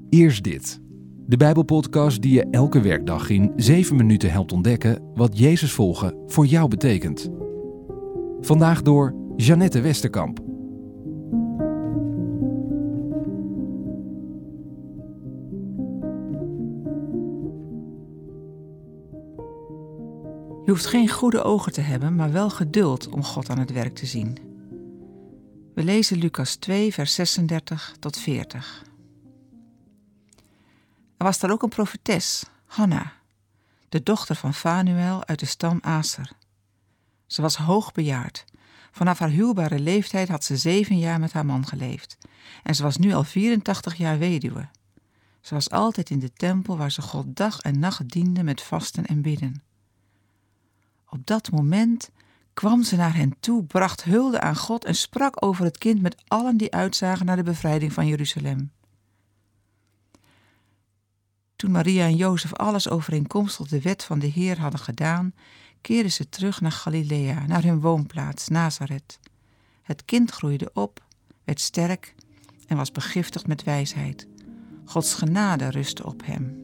Eerst dit. De Bijbelpodcast die je elke werkdag in 7 minuten helpt ontdekken wat Jezus volgen voor jou betekent. Vandaag door Jeannette Westerkamp. Je hoeft geen goede ogen te hebben, maar wel geduld om God aan het werk te zien. We lezen Lucas 2, vers 36 tot 40. Er was daar ook een profetes, Hanna, de dochter van Fanuel uit de stam Aser. Ze was hoogbejaard. Vanaf haar huwbare leeftijd had ze 7 jaar met haar man geleefd. En ze was nu al 84 jaar weduwe. Ze was altijd in de tempel waar ze God dag en nacht diende met vasten en bidden. Op dat moment kwam ze naar hen toe, bracht hulde aan God en sprak over het kind met allen die uitzagen naar de bevrijding van Jeruzalem. Toen Maria en Jozef alles overeenkomstig de wet van de Heer hadden gedaan, keerden ze terug naar Galilea, naar hun woonplaats, Nazareth. Het kind groeide op, werd sterk en was begiftigd met wijsheid. Gods genade rustte op hem.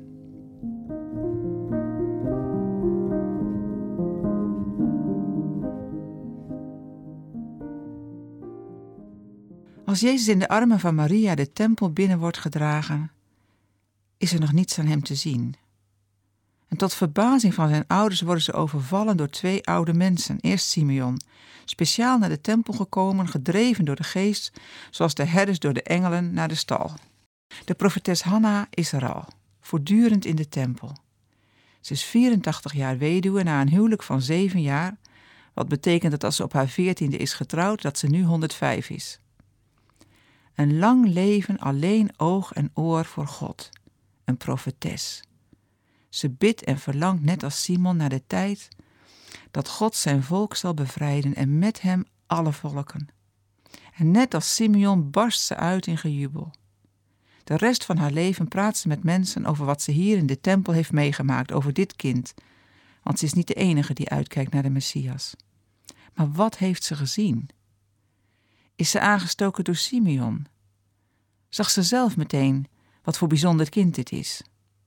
Als Jezus in de armen van Maria de tempel binnen wordt gedragen, is er nog niets aan hem te zien. En tot verbazing van zijn ouders worden ze overvallen door 2 oude mensen. Eerst Simeon, speciaal naar de tempel gekomen, gedreven door de geest, zoals de herders door de engelen naar de stal. De profetes Hanna is er al, voortdurend in de tempel. Ze is 84 jaar weduwe na een huwelijk van 7 jaar, wat betekent dat als ze op haar 14e is getrouwd, dat ze nu 105 is. Een lang leven alleen oog en oor voor God. Een profetes. Ze bidt en verlangt net als Simon naar de tijd dat God zijn volk zal bevrijden en met hem alle volken. En net als Simeon barst ze uit in gejubel. De rest van haar leven praat ze met mensen over wat ze hier in de tempel heeft meegemaakt, over dit kind. Want ze is niet de enige die uitkijkt naar de Messias. Maar wat heeft ze gezien? Is ze aangestoken door Simeon? Zag ze zelf meteen wat voor bijzonder kind dit is?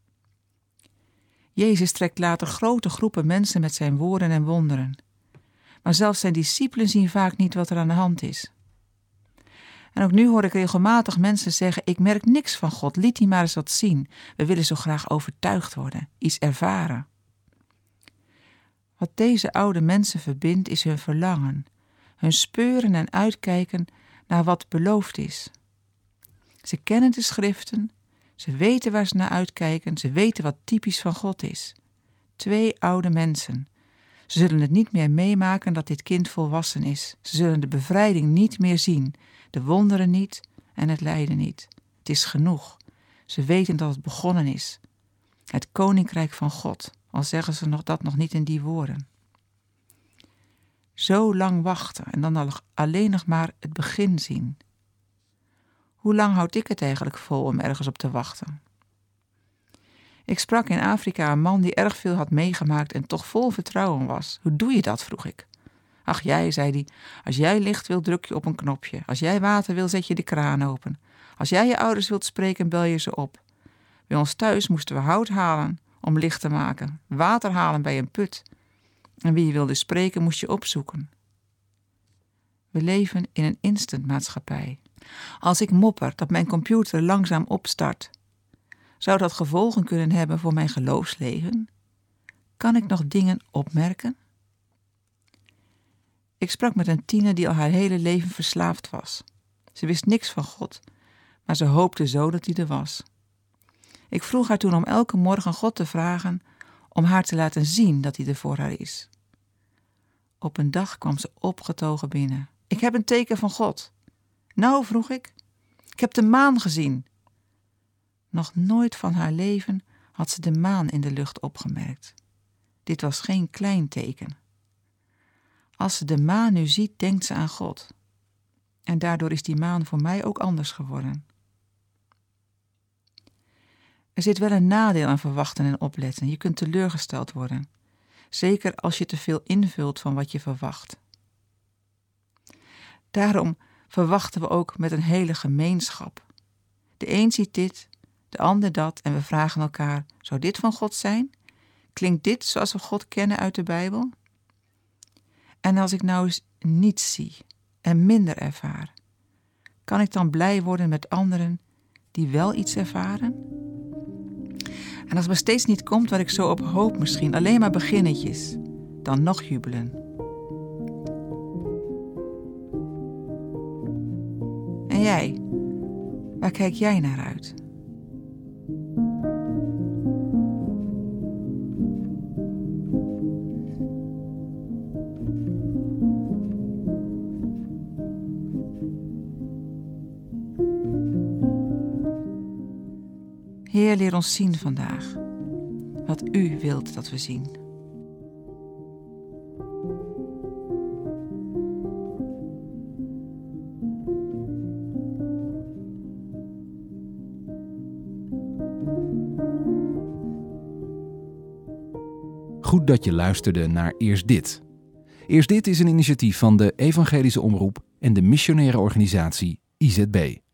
Jezus trekt later grote groepen mensen met zijn woorden en wonderen. Maar zelfs zijn discipelen zien vaak niet wat er aan de hand is. En ook nu hoor ik regelmatig mensen zeggen: ik merk niks van God, liet hij maar eens wat zien. We willen zo graag overtuigd worden, iets ervaren. Wat deze oude mensen verbindt is hun verlangen, hun speuren en uitkijken naar wat beloofd is. Ze kennen de schriften, ze weten waar ze naar uitkijken, ze weten wat typisch van God is. 2 oude mensen. Ze zullen het niet meer meemaken dat dit kind volwassen is. Ze zullen de bevrijding niet meer zien, de wonderen niet en het lijden niet. Het is genoeg. Ze weten dat het begonnen is. Het koninkrijk van God, al zeggen ze dat nog niet in die woorden. Zo lang wachten en dan alleen nog maar het begin zien. Hoe lang houd ik het eigenlijk vol om ergens op te wachten? Ik sprak in Afrika een man die erg veel had meegemaakt en toch vol vertrouwen was. Hoe doe je dat, vroeg ik. Ach jij, zei hij, als jij licht wil, druk je op een knopje. Als jij water wil, zet je de kraan open. Als jij je ouders wilt spreken, bel je ze op. Bij ons thuis moesten we hout halen om licht te maken, water halen bij een put. En wie je wilde spreken, moest je opzoeken. We leven in een instantmaatschappij. Als ik mopper dat mijn computer langzaam opstart, zou dat gevolgen kunnen hebben voor mijn geloofsleven? Kan ik nog dingen opmerken? Ik sprak met een tiener die al haar hele leven verslaafd was. Ze wist niks van God, maar ze hoopte zo dat hij er was. Ik vroeg haar toen om elke morgen God te vragen om haar te laten zien dat hij er voor haar is. Op een dag kwam ze opgetogen binnen. Ik heb een teken van God. Nou, vroeg ik. Ik heb de maan gezien. Nog nooit van haar leven had ze de maan in de lucht opgemerkt. Dit was geen klein teken. Als ze de maan nu ziet, denkt ze aan God. En daardoor is die maan voor mij ook anders geworden. Er zit wel een nadeel aan verwachten en opletten. Je kunt teleurgesteld worden. Zeker als je te veel invult van wat je verwacht. Daarom verwachten we ook met een hele gemeenschap. De een ziet dit, de ander dat en we vragen elkaar, zou dit van God zijn? Klinkt dit zoals we God kennen uit de Bijbel? En als ik nou eens niets zie en minder ervaar, kan ik dan blij worden met anderen die wel iets ervaren? En als er steeds niet komt wat ik zo op hoop misschien, alleen maar beginnetjes, dan nog jubelen. En jij, waar kijk jij naar uit? Heer, leer ons zien vandaag wat U wilt dat we zien. Goed dat je luisterde naar Eerst Dit. Eerst Dit is een initiatief van de Evangelische Omroep en de missionaire organisatie IZB.